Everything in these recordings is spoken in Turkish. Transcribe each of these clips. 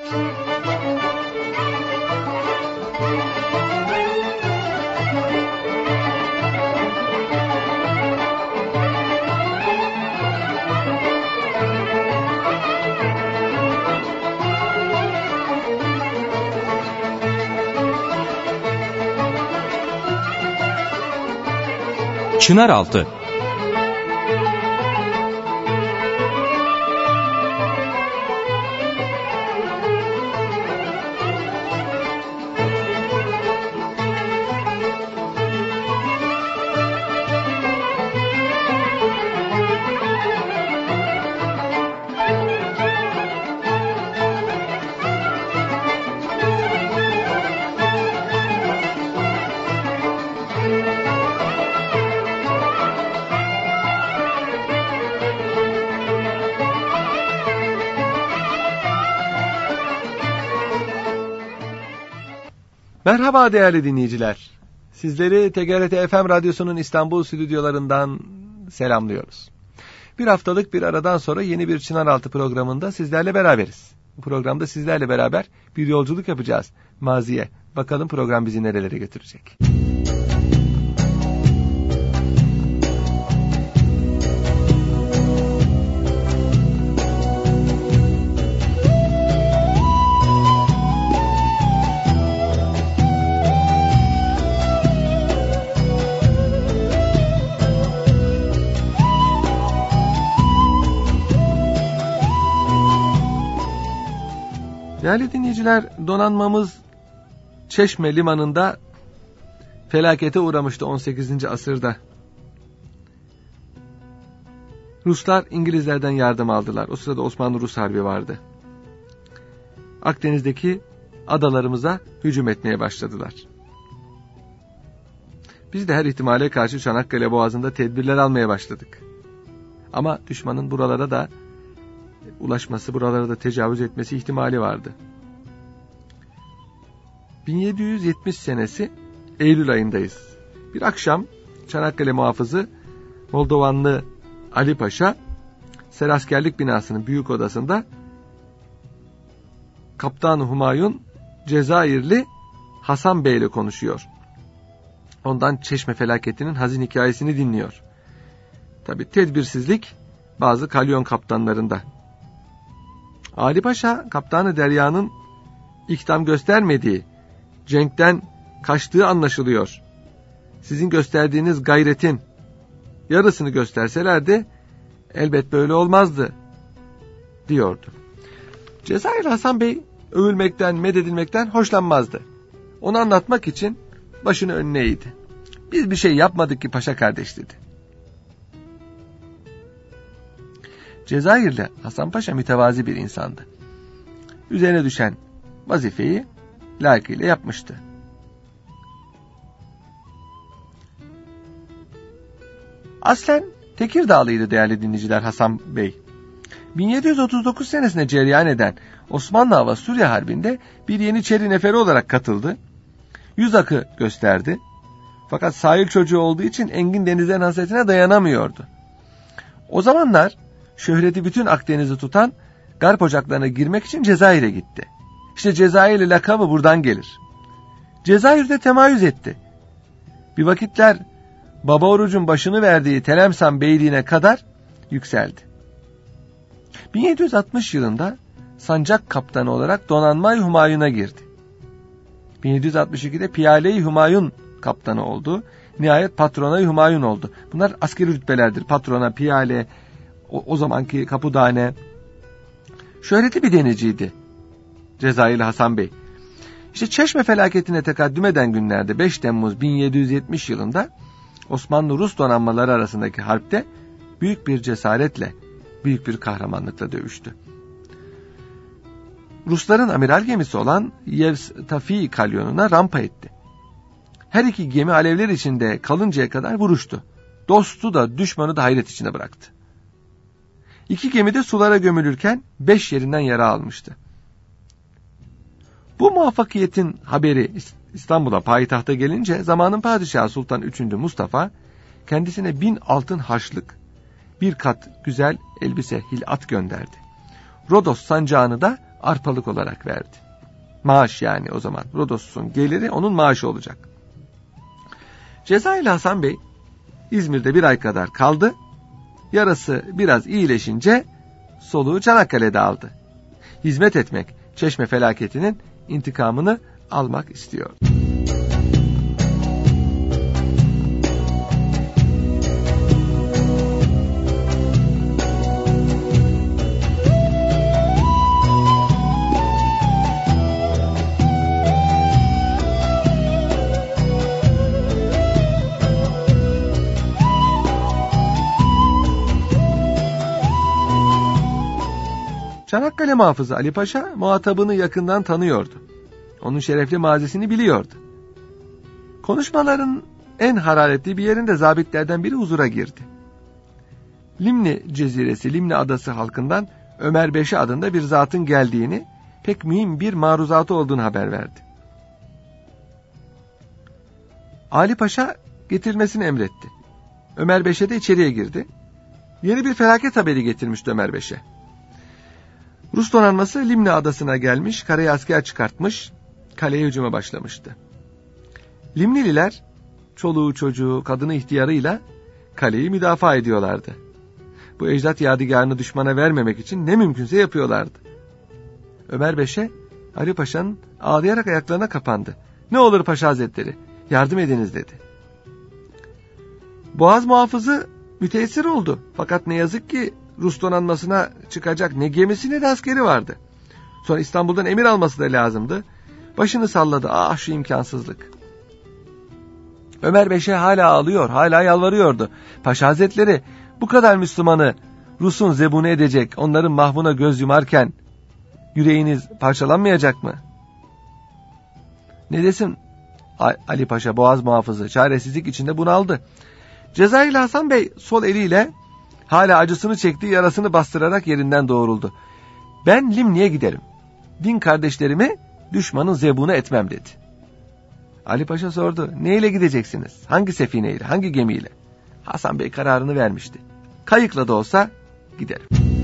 Çınaraltı. Merhaba değerli dinleyiciler. Sizleri TGRT FM Radyosu'nun İstanbul stüdyolarından selamlıyoruz. Bir haftalık bir aradan sonra yeni bir Çınaraltı programında sizlerle beraberiz. Bu programda sizlerle beraber bir yolculuk yapacağız maziye. Bakalım program bizi nerelere götürecek. Değerli dinleyiciler, donanmamız Çeşme limanında felakete uğramıştı 18. asırda. Ruslar İngilizlerden yardım aldılar. O sırada Osmanlı-Rus Harbi vardı. Akdeniz'deki adalarımıza hücum etmeye başladılar. Biz de her ihtimale karşı Çanakkale Boğazı'nda tedbirler almaya başladık. Ama düşmanın buralara da ulaşması, buralara da tecavüz etmesi ihtimali vardı. 1770 senesi Eylül ayındayız. Bir akşam Çanakkale muhafızı Moldovanlı Ali Paşa Seraskerlik binasının büyük odasında Kaptan Humayun Cezayirli Hasan Bey ile konuşuyor. Ondan Çeşme felaketinin hazin hikayesini dinliyor. Tabii tedbirsizlik bazı kalyon kaptanlarında. Ali Paşa, Kaptanı Derya'nın ikdam göstermediği, cenkten kaçtığı anlaşılıyor. Sizin gösterdiğiniz gayretin yarısını gösterselerdi, elbet böyle olmazdı, diyordu. Cezayir Hasan Bey, övülmekten, mededilmekten hoşlanmazdı. Onu anlatmak için başını önüne eğdi. Biz bir şey yapmadık ki paşa kardeş, dedi. Cezayirli Hasan Paşa mütevazi bir insandı. Üzerine düşen vazifeyi layıkıyla yapmıştı. Aslen Tekirdağlıydı değerli dinleyiciler Hasan Bey. 1739 senesinde cereyan eden Osmanlı Hava Suriye Harbi'nde bir Yeniçeri neferi olarak katıldı. Yüz akı gösterdi. Fakat sahil çocuğu olduğu için engin denizlerin hasretine dayanamıyordu. O zamanlar şöhreti bütün Akdeniz'i tutan garp ocaklarına girmek için Cezayir'e gitti. İşte Cezayirli lakabı buradan gelir. Cezayir'de temayüz etti. Bir vakitler Baba Oruç'un başını verdiği Telemsan Beyliğine kadar yükseldi. 1760 yılında sancak kaptanı olarak Donanma-i Humayun'a girdi. 1762'de Piyale-i Humayun kaptanı oldu. Nihayet Patrona-i Humayun oldu. Bunlar askeri rütbelerdir. Patrona, Piyale, o zamanki kapudane. Şöhreti bir denizciydi Cezayirli Hasan Bey. İşte Çeşme felaketine tekaddüm eden günlerde 5 Temmuz 1770 yılında Osmanlı-Rus donanmaları arasındaki harpte büyük bir cesaretle, büyük bir kahramanlıkla dövüştü. Rusların amiral gemisi olan Yevstafi kalyonuna rampa etti. Her iki gemi alevler içinde kalıncaya kadar vuruştu. Dostu da düşmanı da hayret içine bıraktı. İki gemi de sulara gömülürken 5 yerinden yara almıştı. Bu muvaffakiyetin haberi İstanbul'a, payitahta gelince zamanın padişahı Sultan 3. Mustafa kendisine 1000 altın harçlık, bir kat güzel elbise hilat gönderdi. Rodos sancağını da arpalık olarak verdi. Maaş yani o zaman. Rodos'un geliri onun maaşı olacak. Cezayirli Hasan Bey İzmir'de 1 ay kadar kaldı. Yarası biraz iyileşince soluğu Çanakkale'de aldı. Hizmet etmek, Çeşme felaketinin intikamını almak istiyor. Çanakkale muhafızı Ali Paşa muhatabını yakından tanıyordu. Onun şerefli mazisini biliyordu. Konuşmaların en hararetli bir yerinde zabitlerden biri huzura girdi. Limni Ceziresi, Limni Adası halkından Ömer Beşe adında bir zatın geldiğini, pek mühim bir maruzatı olduğunu haber verdi. Ali Paşa getirilmesini emretti. Ömer Beşe de içeriye girdi. Yeni bir felaket haberi getirmişti Ömer Beşe. Rus donanması Limni Adası'na gelmiş, karaya asker çıkartmış, kaleye hücuma başlamıştı. Limnililer, çoluğu çocuğu, kadını ihtiyarıyla kaleyi müdafaa ediyorlardı. Bu ecdat yadigarını düşmana vermemek için ne mümkünse yapıyorlardı. Ömer Beşe, Ali Paşa'nın ağlayarak ayaklarına kapandı. "Ne olur Paşa Hazretleri, yardım ediniz" dedi. Boğaz muhafızı müteessir oldu. Fakat ne yazık ki Rus donanmasına çıkacak ne gemisi ne de askeri vardı. Sonra İstanbul'dan emir alması da lazımdı. Başını salladı. Ah şu imkansızlık. Ömer Beşe hala ağlıyor, hala yalvarıyordu. "Paşa Hazretleri, bu kadar Müslümanı Rus'un zebunu edecek, onların mahvuna göz yumarken yüreğiniz parçalanmayacak mı?" Ne desin Ali Paşa, Boğaz muhafızı çaresizlik içinde bunaldı. Cezayirli Hasan Bey sol eliyle hala acısını çektiği yarasını bastırarak yerinden doğruldu. "Ben Limni'ye giderim. Din kardeşlerimi düşmanın zebunu etmem" dedi. Ali Paşa sordu. "Neyle gideceksiniz? Hangi sefineyle, hangi gemiyle?" Hasan Bey kararını vermişti. "Kayıkla da olsa giderim."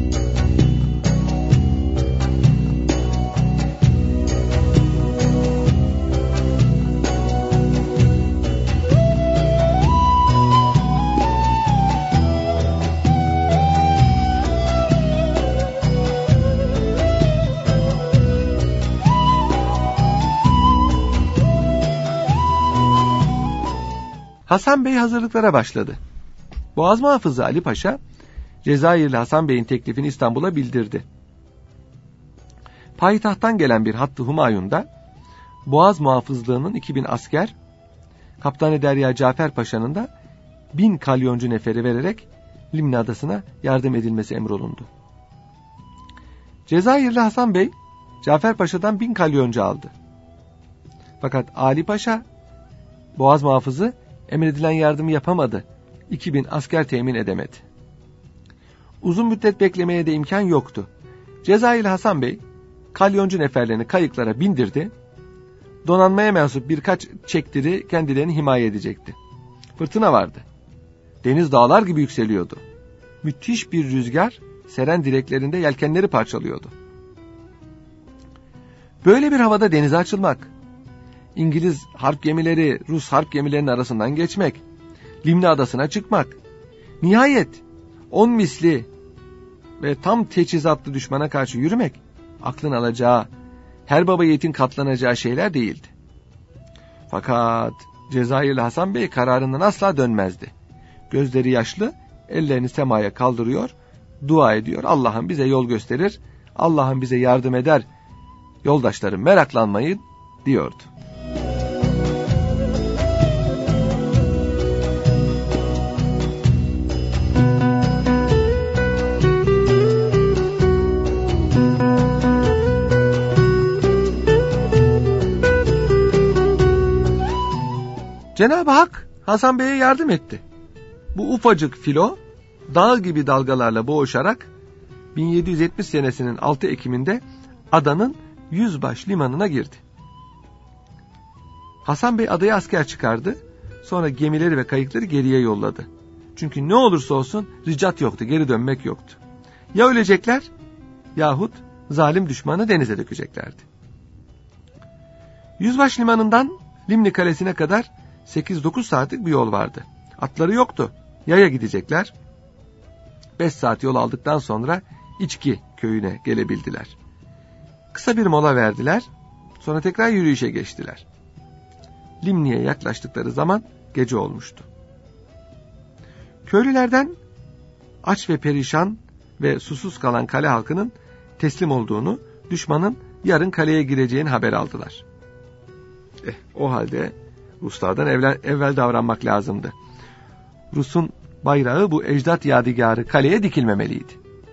Hasan Bey hazırlıklara başladı. Boğaz muhafızı Ali Paşa, Cezayirli Hasan Bey'in teklifini İstanbul'a bildirdi. Payitahttan gelen bir hattı Humayun'da, Boğaz muhafızlığının 2000 asker, Kaptanı Derya Cafer Paşa'nın da 1000 kalyoncu neferi vererek Limni Adası'na yardım edilmesi emrolundu. Cezayirli Hasan Bey, Cafer Paşa'dan 1000 kalyoncu aldı. Fakat Ali Paşa, Boğaz muhafızı, emredilen yardımı yapamadı. 2000 asker temin edemedi. Uzun müddet beklemeye de imkan yoktu. Cezayirli Hasan Bey, kalyoncu neferlerini kayıklara bindirdi. Donanmaya mensup birkaç çektiri kendilerini himaye edecekti. Fırtına vardı. Deniz dağlar gibi yükseliyordu. Müthiş bir rüzgar, seren direklerinde yelkenleri parçalıyordu. Böyle bir havada denize açılmak, İngiliz harp gemileri, Rus harp gemilerinin arasından geçmek, Limni Adası'na çıkmak, nihayet 10 misli ve tam teçhizatlı düşmana karşı yürümek, aklın alacağı, her baba yiğitin katlanacağı şeyler değildi. Fakat Cezayirli Hasan Bey kararından asla dönmezdi. Gözleri yaşlı, ellerini semaya kaldırıyor, dua ediyor. "Allah'ım bize yol gösterir, Allah'ım bize yardım eder, yoldaşlarım meraklanmayın" diyordu. Cenab-ı Hak Hasan Bey'e yardım etti. Bu ufacık filo dağ gibi dalgalarla boğuşarak 1770 senesinin 6 Ekim'inde adanın Yüzbaş limanına girdi. Hasan Bey adaya asker çıkardı. Sonra gemileri ve kayıkları geriye yolladı. Çünkü ne olursa olsun ricat yoktu, geri dönmek yoktu. Ya ölecekler yahut zalim düşmanı denize dökeceklerdi. Yüzbaşı limanından Limni Kalesi'ne kadar 8-9 saatlik bir yol vardı. Atları yoktu. Yaya gidecekler. 5 saat yol aldıktan sonra İçki köyüne gelebildiler. Kısa bir mola verdiler. Sonra tekrar yürüyüşe geçtiler. Limni'ye yaklaştıkları zaman gece olmuştu. Köylülerden aç ve perişan ve susuz kalan kale halkının teslim olduğunu, düşmanın yarın kaleye gireceğini haber aldılar. O halde Ruslardan evvel davranmak lazımdı. Rus'un bayrağı, bu ecdat yadigarı kaleye dikilmemeliydi.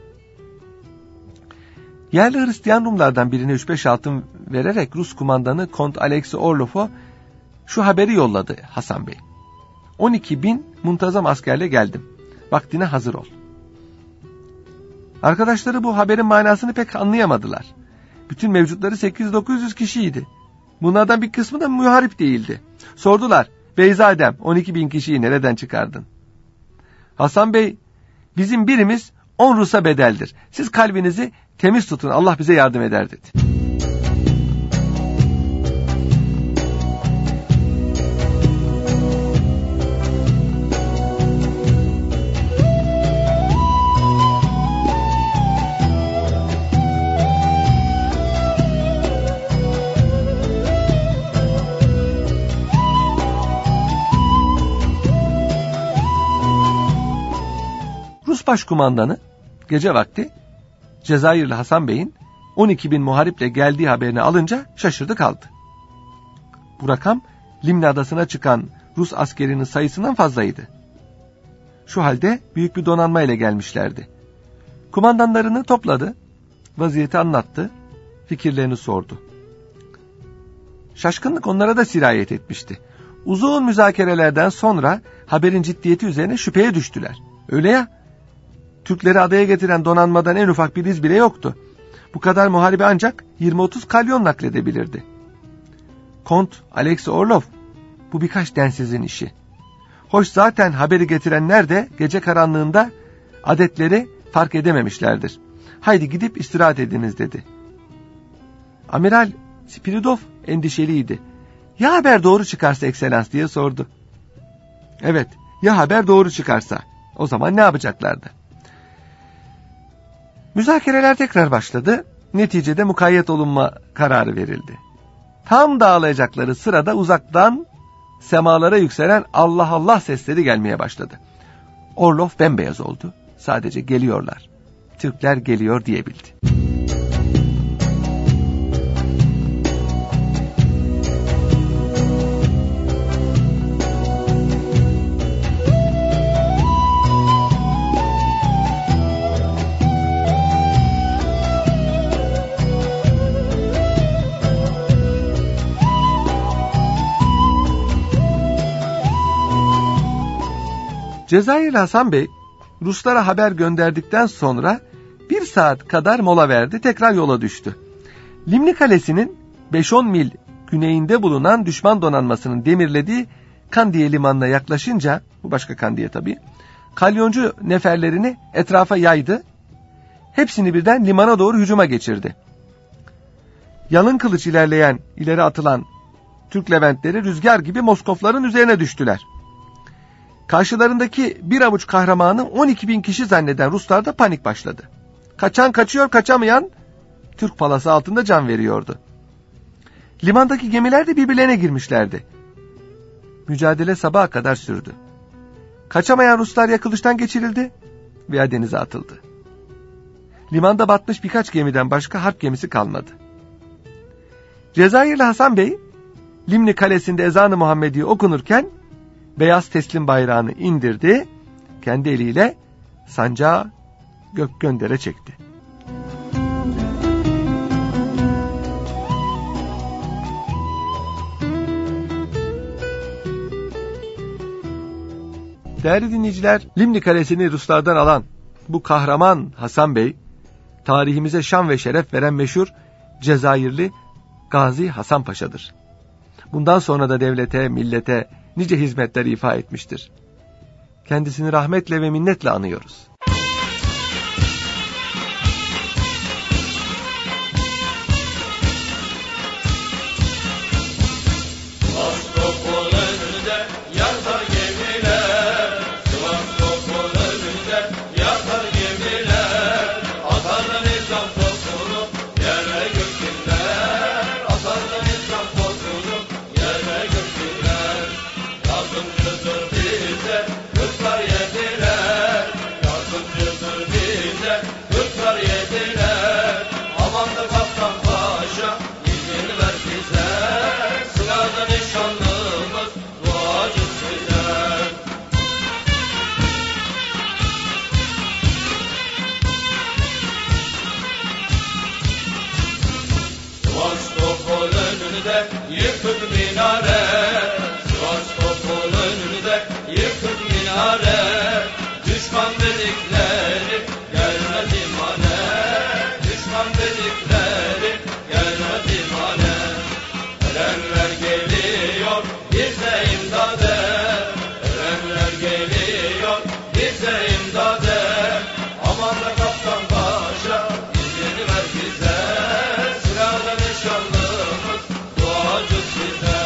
Yerli Hristiyan Rumlardan birine 3-5 altın vererek Rus kumandanı Kont Alexey Orlov'a şu haberi yolladı Hasan Bey. 12.000 muntazam askerle geldim. Vaktine hazır ol. Arkadaşları bu haberin manasını pek anlayamadılar. Bütün mevcutları 800-900 kişiydi. Bunlardan bir kısmı da muharip değildi. Sordular, Beyzadem 12.000 kişiyi nereden çıkardın? Hasan Bey, bizim birimiz 10 Rus'a bedeldir. Siz kalbinizi temiz tutun, Allah bize yardım eder dedi. Rus başkumandanı gece vakti Cezayirli Hasan Bey'in 12.000 muhariple geldiği haberini alınca şaşırdı kaldı. Bu rakam Limni Adası'na çıkan Rus askerinin sayısından fazlaydı. Şu halde büyük bir donanma ile gelmişlerdi. Kumandanlarını topladı, vaziyeti anlattı, fikirlerini sordu. Şaşkınlık onlara da sirayet etmişti. Uzun müzakerelerden sonra haberin ciddiyeti üzerine şüpheye düştüler. Öyle ya, Türkleri adaya getiren donanmadan en ufak bir iz bile yoktu. Bu kadar muharibe ancak 20-30 kalyon nakledebilirdi. Kont Alexey Orlov, bu birkaç densizin işi. Hoş zaten haberi getirenler de gece karanlığında adetleri fark edememişlerdir. Haydi gidip istirahat ediniz dedi. Amiral Spiridov endişeliydi. Ya haber doğru çıkarsa ekselans diye sordu. Evet, ya haber doğru çıkarsa, o zaman ne yapacaklardı? Müzakereler tekrar başladı. Neticede mukayyet olunma kararı verildi. Tam dağılacakları sırada uzaktan semalara yükselen Allah Allah sesleri gelmeye başladı. Orlov bembeyaz oldu. Sadece geliyorlar. Türkler geliyor diyebildi. Cezayirli Hasan Bey Ruslara haber gönderdikten sonra 1 saat kadar mola verdi, tekrar yola düştü. Limni Kalesi'nin 5-10 mil güneyinde bulunan düşman donanmasının demirlediği Kandiye limanına yaklaşınca, bu başka Kandiye tabii, kalyoncu neferlerini etrafa yaydı, hepsini birden limana doğru hücuma geçirdi. Yalın kılıç ileri atılan Türk Leventleri rüzgar gibi Moskofların üzerine düştüler. Karşılarındaki bir avuç kahramanı 12.000 kişi zanneden Ruslarda panik başladı. Kaçan kaçıyor, kaçamayan Türk palası altında can veriyordu. Limandaki gemiler de birbirlerine girmişlerdi. Mücadele sabaha kadar sürdü. Kaçamayan Ruslar ya kılıçtan geçirildi veya denize atıldı. Limanda batmış birkaç gemiden başka harp gemisi kalmadı. Cezayirli Hasan Bey, Limni Kalesi'nde ezan-ı Muhammedi okunurken beyaz teslim bayrağını indirdi, kendi eliyle sancağı göndere çekti. Değerli dinleyiciler, Limni Kalesi'ni Ruslardan alan bu kahraman Hasan Bey, tarihimize şan ve şeref veren meşhur Cezayirli Gazi Hasan Paşa'dır. Bundan sonra da devlete, millete nice hizmetler ifa etmiştir. Kendisini rahmetle ve minnetle anıyoruz. önünde yıkık minare, Sivas topun önünde yıkık minare, düşman dedikleri gelmez imane, düşman dedikleri gelmez imane. Erenler geliyor bize imdade, erenler geliyor bize imdade, aman da kaptan paşa izini ver bize, silahla nişanlımız duacı size.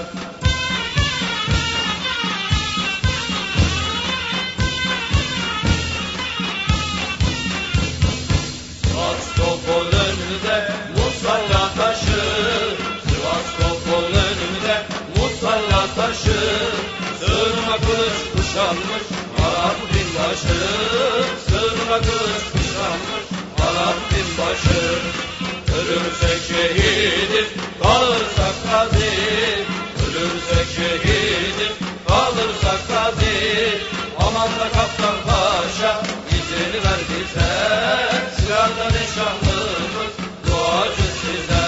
Sivas topun önünde musalla taşı, Sivas topun önünde musalla taşı, sırma kılıç kuşanmış Arap binbaşı, sırma kılıç kuşanmış Arap binbaşı. Ölürsek şehidiz, kalırsak gazi, ölürsek şehidiz, kalırsak gazi, aman da kaptan paşa izini ver bize, silahla nişanlımız duacı size.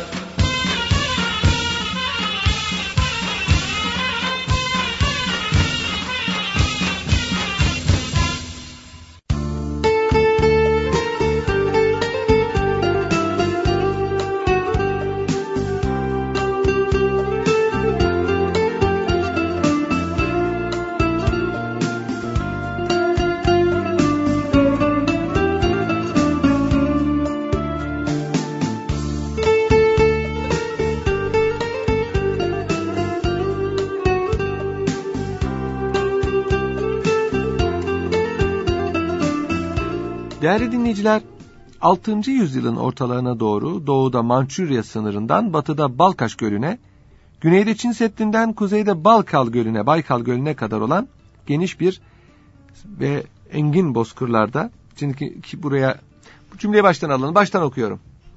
Değerli dinleyiciler, 6. yüzyılın ortalarına doğru doğuda Mançurya sınırından batıda Balkaş Gölü'ne, güneyde Çin Seddi'nden kuzeyde Baykal Gölü'ne kadar olan geniş bir ve engin bozkırlarda, çünkü buraya bu cümleyi baştan alalım, baştan okuyorum.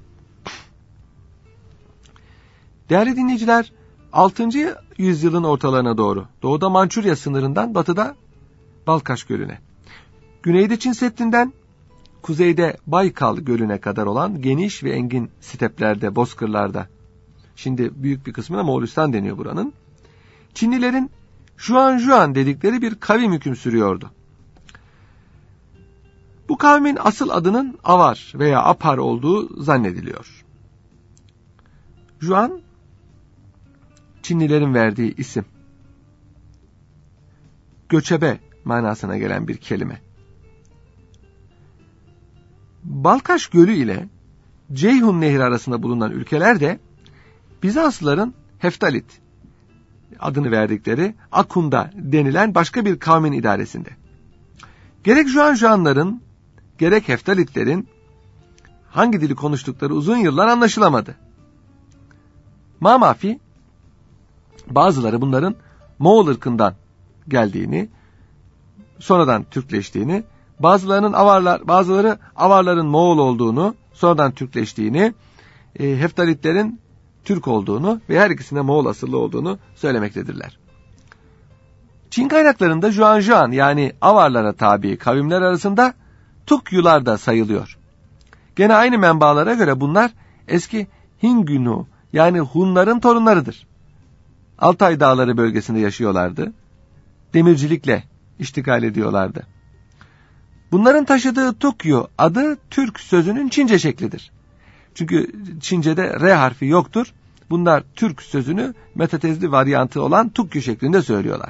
Değerli dinleyiciler, 6. yüzyılın ortalarına doğru doğuda Mançurya sınırından batıda Balkaş Gölü'ne, güneyde Çin Seddi'nden kuzeyde Baykal Gölü'ne kadar olan geniş ve engin steplerde, bozkırlarda, şimdi büyük bir kısmına Moğolistan deniyor buranın, Çinlilerin Juan dedikleri bir kavim hüküm sürüyordu. Bu kavmin asıl adının Avar veya Apar olduğu zannediliyor. Juan, Çinlilerin verdiği isim. Göçebe manasına gelen bir kelime. Balkaş Gölü ile Ceyhun Nehri arasında bulunan ülkeler de Bizanslıların Heftalit adını verdikleri Akunda denilen başka bir kavmin idaresinde. Gerek Juanların gerek Heftalitlerin hangi dili konuştukları uzun yıllar anlaşılamadı. Mamafi bazıları bunların Moğol ırkından geldiğini, sonradan Türkleştiğini, bazıları Avarların Moğol olduğunu, sonradan Türkleştiğini, Heftalitlerin Türk olduğunu ve her ikisine Moğol asıllı olduğunu söylemektedirler. Çin kaynaklarında Juan yani Avarlara tabi kavimler arasında Tukyular da sayılıyor. Gene aynı menbalara göre bunlar eski Hingunu yani Hunların torunlarıdır. Altay Dağları bölgesinde yaşıyorlardı. Demircilikle iştigal ediyorlardı. Bunların taşıdığı Tukyu adı Türk sözünün Çince şeklidir. Çünkü Çince'de R harfi yoktur. Bunlar Türk sözünü metatezli varyantı olan Tukyu şeklinde söylüyorlar.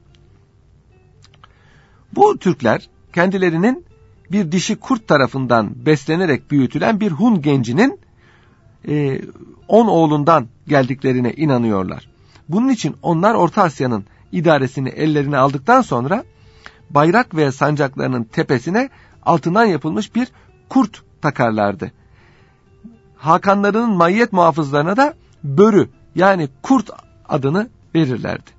Bu Türkler kendilerinin bir dişi kurt tarafından beslenerek büyütülen bir Hun gencinin 10 oğlundan geldiklerine inanıyorlar. Bunun için onlar Orta Asya'nın idaresini ellerine aldıktan sonra bayrak ve sancaklarının tepesine altından yapılmış bir kurt takarlardı. Hakanlarının maiyet muhafızlarına da Börü yani kurt adını verirlerdi.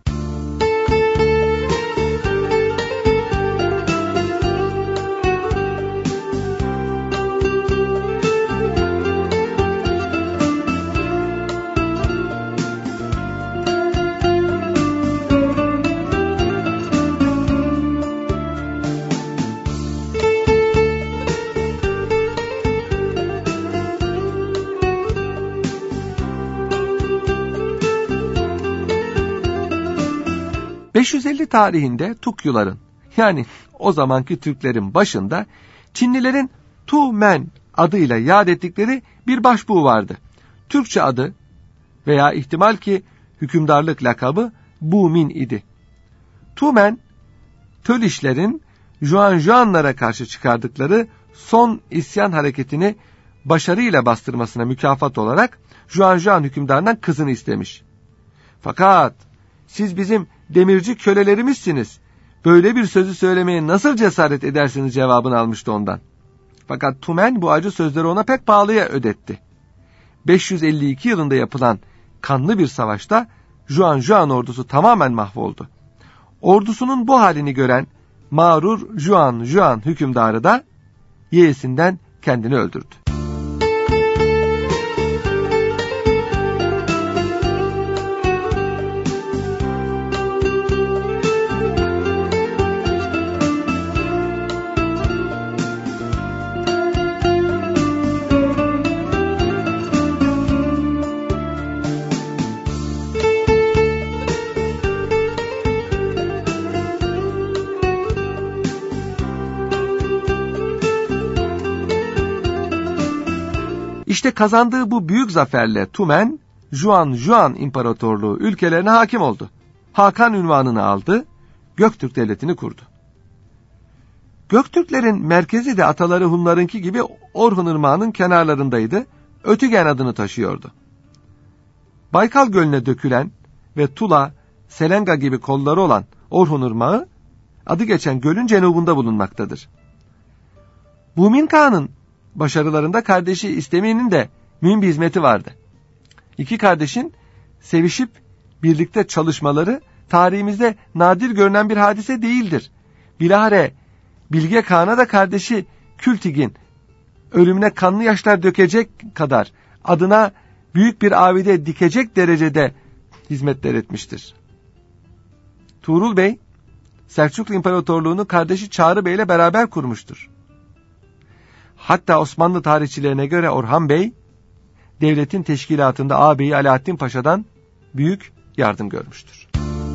550 tarihinde Tukyuların, yani o zamanki Türklerin başında Çinlilerin Tumen adıyla yad ettikleri bir başbuğ vardı. Türkçe adı veya ihtimal ki hükümdarlık lakabı Bumin idi. Tumen, Tölişlerin Juanjuanlara karşı çıkardıkları son isyan hareketini başarıyla bastırmasına mükafat olarak Juanjuan hükümdarından kızını istemiş. Fakat siz bizim demirci kölelerimizsiniz, böyle bir sözü söylemeye nasıl cesaret edersiniz cevabını almıştı ondan. Fakat Tumen bu acı sözleri ona pek pahalıya ödetti. 552 yılında yapılan kanlı bir savaşta Juanjuan ordusu tamamen mahvoldu. Ordusunun bu halini gören mağrur Juan hükümdarı da yeğesinden kendini öldürdü. İşte kazandığı bu büyük zaferle Tumen, Juan İmparatorluğu ülkelerine hakim oldu. Hakan unvanını aldı, Göktürk Devleti'ni kurdu. Göktürklerin merkezi de ataları Hunlarınki gibi Orhun Irmağı'nın kenarlarındaydı, Ötügen adını taşıyordu. Baykal Gölü'ne dökülen ve Tula, Selenga gibi kolları olan Orhun Irmağı, adı geçen gölün cenubunda bulunmaktadır. Bumin Kağan'ın başarılarında kardeşi İstemi'nin de mühim bir hizmeti vardı. İki kardeşin sevişip birlikte çalışmaları tarihimizde nadir görünen bir hadise değildir. Bilahare Bilge Kağan'a da kardeşi Kültigin ölümüne kanlı yaşlar dökecek kadar, adına büyük bir avide dikecek derecede hizmetler etmiştir. Tuğrul Bey, Selçuklu İmparatorluğunu kardeşi Çağrı Bey ile beraber kurmuştur. Hatta Osmanlı tarihçilerine göre Orhan Bey, devletin teşkilatında ağabeyi Alaaddin Paşa'dan büyük yardım görmüştür.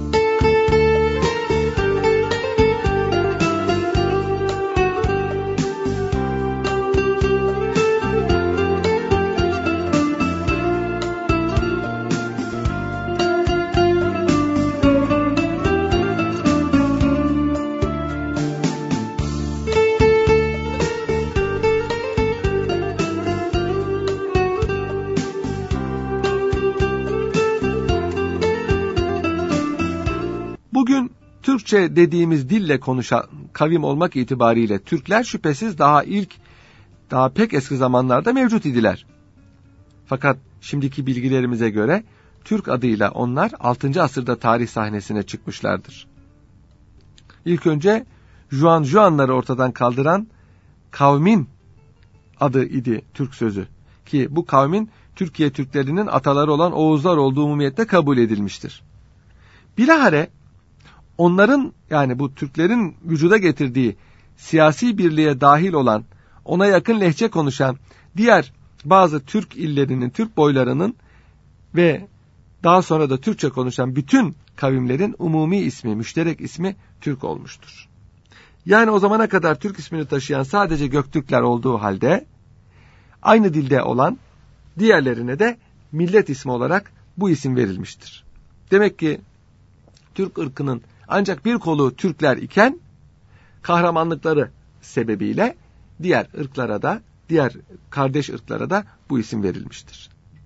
Bugün Türkçe dediğimiz dille konuşan kavim olmak itibariyle Türkler şüphesiz daha pek eski zamanlarda mevcut idiler. Fakat şimdiki bilgilerimize göre Türk adıyla onlar 6. asırda tarih sahnesine çıkmışlardır. İlk önce Juanları ortadan kaldıran kavmin adı idi Türk sözü, ki bu kavmin Türkiye Türklerinin ataları olan Oğuzlar olduğu umumiyetle kabul edilmiştir. Bilahare onların, yani bu Türklerin vücuda getirdiği siyasi birliğe dahil olan, ona yakın lehçe konuşan diğer bazı Türk illerinin, Türk boylarının ve daha sonra da Türkçe konuşan bütün kavimlerin umumi ismi, müşterek ismi Türk olmuştur. Yani o zamana kadar Türk ismini taşıyan sadece Göktürkler olduğu halde aynı dilde olan diğerlerine de millet ismi olarak bu isim verilmiştir. Demek ki Türk ırkının ancak bir kolu Türkler iken kahramanlıkları sebebiyle diğer ırklara da, diğer kardeş ırklara da bu isim verilmiştir.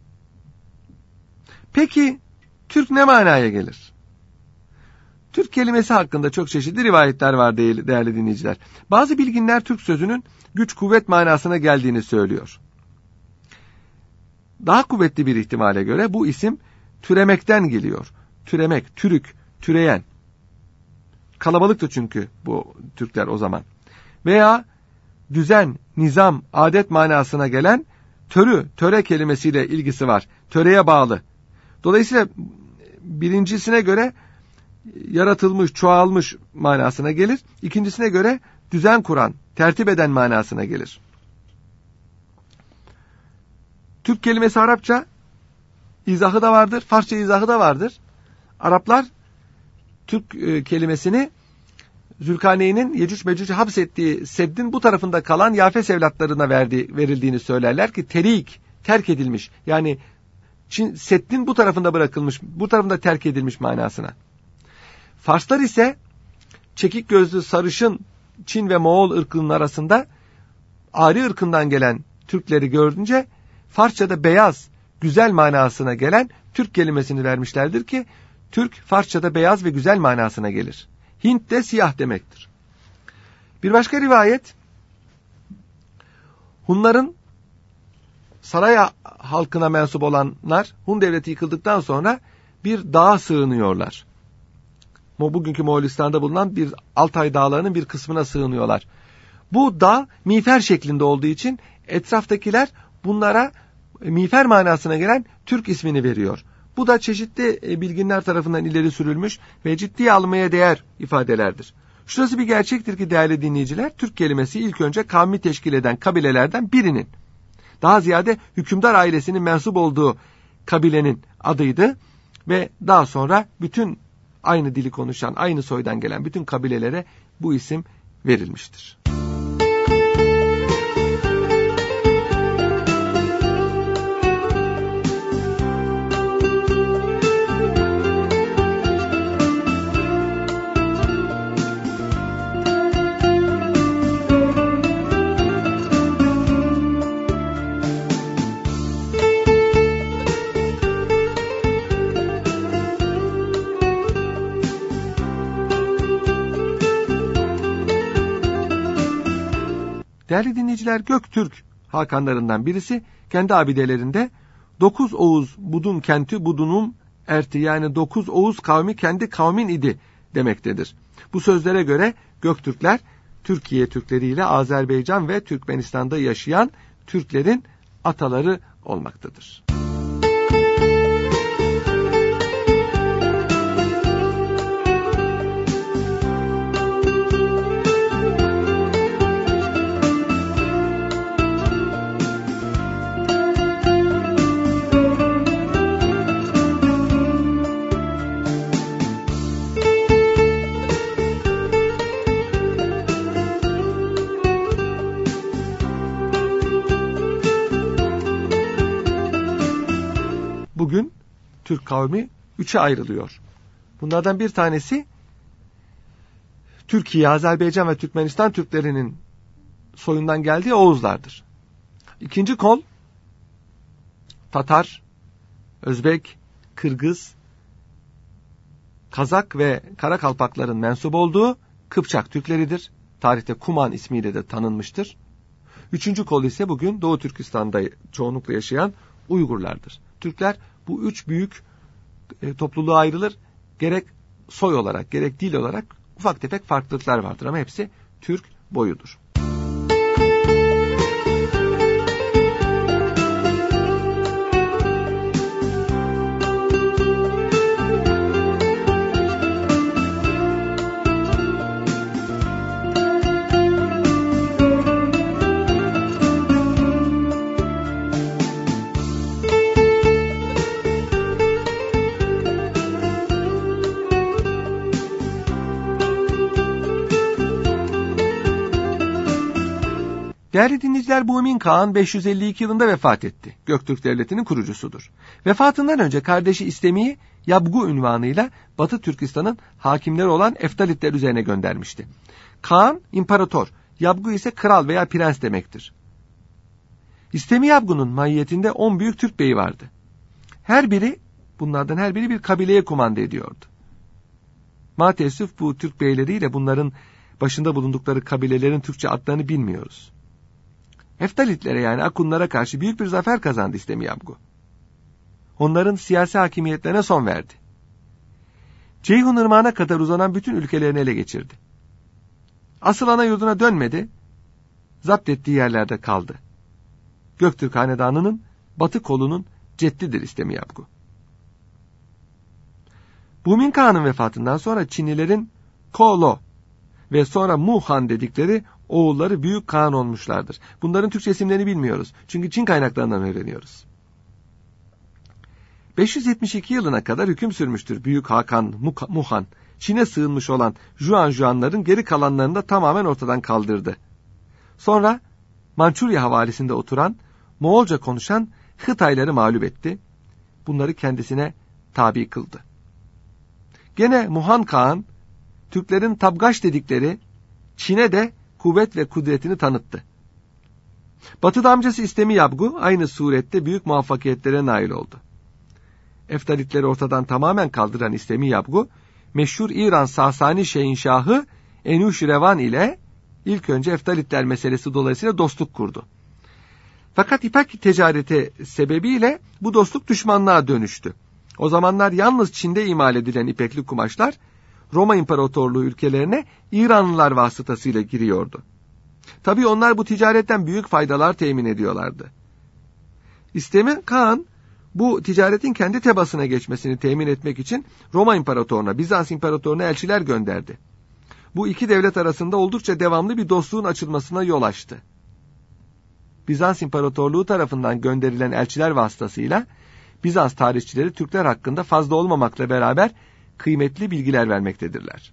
Peki Türk ne manaya gelir? Türk kelimesi hakkında çok çeşitli rivayetler var değerli dinleyiciler. Bazı bilginler Türk sözünün güç kuvvet manasına geldiğini söylüyor. Daha kuvvetli bir ihtimale göre bu isim türemekten geliyor. Türemek, türük, türeyen. Kalabalıktı çünkü bu Türkler o zaman. Veya düzen, nizam, adet manasına gelen töre kelimesiyle ilgisi var. Töreye bağlı. Dolayısıyla birincisine göre yaratılmış, çoğalmış manasına gelir. İkincisine göre düzen kuran, tertip eden manasına gelir. Türk kelimesi Arapça izahı da vardır, Farsça izahı da vardır. Araplar Türk kelimesini Zülkarneyn'in Yecüc Mecüc'ü hapsettiği Sedd'in bu tarafında kalan Yafes evlatlarına verildiğini söylerler ki terik, terk edilmiş. Yani Sedd'in bu tarafında bırakılmış, bu tarafında terk edilmiş manasına. Farslar ise çekik gözlü sarışın Çin ve Moğol ırkının arasında Ari ırkından gelen Türkleri görünce Farsça'da beyaz, güzel manasına gelen Türk kelimesini vermişlerdir ki Türk Farsça'da beyaz ve güzel manasına gelir. Hint de siyah demektir. Bir başka rivayet, Hunların saray halkına mensup olanlar Hun devleti yıkıldıktan sonra bir dağa sığınıyorlar. Bugünkü Moğolistan'da bulunan bir Altay dağlarının bir kısmına sığınıyorlar. Bu dağ miğfer şeklinde olduğu için etraftakiler bunlara miğfer manasına gelen Türk ismini veriyor. Bu da çeşitli bilginler tarafından ileri sürülmüş ve ciddiye almaya değer ifadelerdir. Şurası bir gerçektir ki değerli dinleyiciler, Türk kelimesi ilk önce kavmi teşkil eden kabilelerden birinin, daha ziyade hükümdar ailesinin mensup olduğu kabilenin adıydı ve daha sonra bütün aynı dili konuşan, aynı soydan gelen bütün kabilelere bu isim verilmiştir. Değerli dinleyiciler, Göktürk hakanlarından birisi kendi abidelerinde 9 Oğuz Budun kenti Budunum erti, yani 9 Oğuz kavmi kendi kavmin idi demektedir. Bu sözlere göre Göktürkler Türkiye Türkleriyle Azerbaycan ve Türkmenistan'da yaşayan Türklerin ataları olmaktadır. Bugün Türk kavmi 3'e ayrılıyor. Bunlardan bir tanesi Türkiye, Azerbaycan ve Türkmenistan Türklerinin soyundan geldiği Oğuzlardır. İkinci kol Tatar, Özbek, Kırgız, Kazak ve Karakalpakların mensup olduğu Kıpçak Türkleridir. Tarihte Kuman ismiyle de tanınmıştır. Üçüncü kol ise bugün Doğu Türkistan'da çoğunlukla yaşayan Uygurlardır. Türkler bu üç büyük topluluğa ayrılır. Gerek soy olarak, gerek dil olarak ufak tefek farklılıklar vardır ama hepsi Türk boyudur. Değerli dinleyiciler, Bumin Kağan 552 yılında vefat etti. Göktürk Devleti'nin kurucusudur. Vefatından önce kardeşi İstemi'yi Yabgu unvanıyla Batı Türkistan'ın hakimleri olan Eftalitler üzerine göndermişti. Kağan imparator, Yabgu ise kral veya prens demektir. İstemi Yabgu'nun mahiyetinde 10 büyük Türk beyi vardı. Bunlardan her biri bir kabileye kumanda ediyordu. Maalesef bu Türk beyleriyle bunların başında bulundukları kabilelerin Türkçe adlarını bilmiyoruz. Eftalitlere, yani Akunlara karşı büyük bir zafer kazandı İstemi Yabgu. Onların siyasi hakimiyetlerine son verdi. Ceyhun Irmağı'na kadar uzanan bütün ülkelerini ele geçirdi. Asıl ana yurduna dönmedi, zapt ettiği yerlerde kaldı. Göktürk Hanedanı'nın batı kolunun ceddidir İstemi Yabgu. Bumin Kağan'ın vefatından sonra Çinlilerin Kolo ve sonra Muhan dedikleri oğulları Büyük Kağan olmuşlardır. Bunların Türkçe isimlerini bilmiyoruz. Çünkü Çin kaynaklarından öğreniyoruz. 572 yılına kadar hüküm sürmüştür Büyük Hakan Muhan. Çin'e sığınmış olan Juanların geri kalanlarını da tamamen ortadan kaldırdı. Sonra Mançurya havalisinde oturan, Moğolca konuşan Hıtayları mağlup etti. Bunları kendisine tabi kıldı. Gene Muhan Kağan, Türklerin Tabgaş dedikleri Çin'e de kuvvet ve kudretini tanıttı. Batı'da amcası İstemi Yabgu aynı surette büyük muvaffakiyetlere nail oldu. Eftalitleri ortadan tamamen kaldıran İstemi Yabgu, meşhur İran Sasani Şehinşahı Enuşrevan ile ilk önce Eftalitler meselesi dolayısıyla dostluk kurdu. Fakat İpek ticareti sebebiyle bu dostluk düşmanlığa dönüştü. O zamanlar yalnız Çin'de imal edilen ipekli kumaşlar Roma İmparatorluğu ülkelerine İranlılar vasıtasıyla giriyordu. Tabii onlar bu ticaretten büyük faydalar temin ediyorlardı. İstemi Kağan bu ticaretin kendi tebasına geçmesini temin etmek için Roma İmparatorluğu'na, Bizans İmparatorluğu'na elçiler gönderdi. Bu iki devlet arasında oldukça devamlı bir dostluğun açılmasına yol açtı. Bizans İmparatorluğu tarafından gönderilen elçiler vasıtasıyla Bizans tarihçileri Türkler hakkında fazla olmamakla beraber kıymetli bilgiler vermektedirler.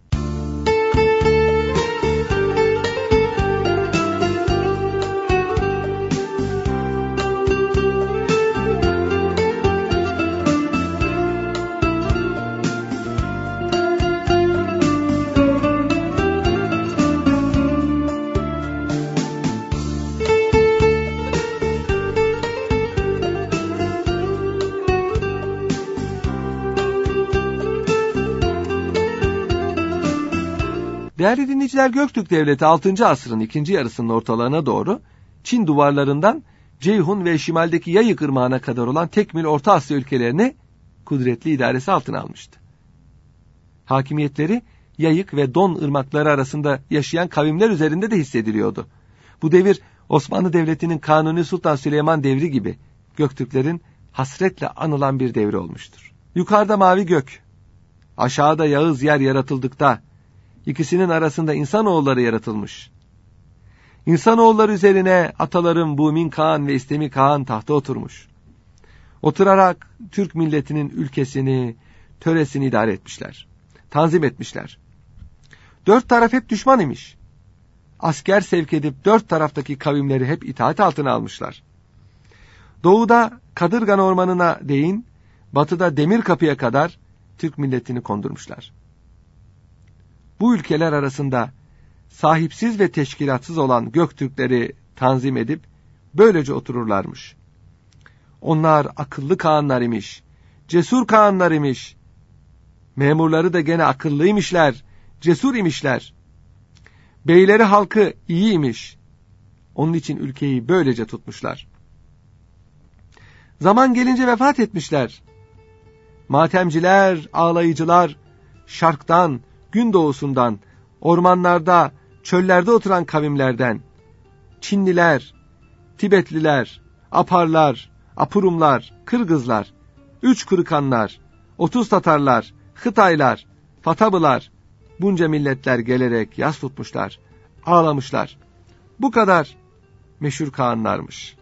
Değerli dinleyiciler, Göktürk Devleti 6. asrın ikinci yarısının ortalarına doğru Çin duvarlarından Ceyhun ve şimaldeki Yayık Irmağı'na kadar olan tekmil Orta Asya ülkelerini kudretli idaresi altına almıştı. Hakimiyetleri Yayık ve Don ırmakları arasında yaşayan kavimler üzerinde de hissediliyordu. Bu devir Osmanlı Devleti'nin Kanuni Sultan Süleyman devri gibi Göktürklerin hasretle anılan bir devri olmuştur. Yukarıda mavi gök, aşağıda yağız yer yaratıldıkta İkisinin arasında insanoğulları yaratılmış. İnsanoğulları üzerine atalarım Bumin Kağan ve İstemi Kağan tahta oturmuş. Oturarak Türk milletinin ülkesini, töresini idare etmişler. Tanzim etmişler. Dört taraf hep düşman imiş. Asker sevk edip dört taraftaki kavimleri hep itaat altına almışlar. Doğuda Kadırgan Ormanı'na değin, batıda Demirkapı'ya kadar Türk milletini kondurmuşlar. Bu ülkeler arasında sahipsiz ve teşkilatsız olan Göktürkleri tanzim edip böylece otururlarmış. Onlar akıllı kağanlar imiş, cesur kağanlar imiş. Memurları da gene akıllıymışlar, cesur imişler. Beyleri halkı iyi imiş. Onun için ülkeyi böylece tutmuşlar. Zaman gelince vefat etmişler. Matemciler, ağlayıcılar, şarktan, gündoğusundan, ormanlarda, çöllerde oturan kavimlerden, Çinliler, Tibetliler, Aparlar, Apurumlar, Kırgızlar, Üç Kırıkanlar, 30 Tatarlar, Hıtaylar, Fatabılar, bunca milletler gelerek yas tutmuşlar, ağlamışlar. Bu kadar meşhur kağanlarmış.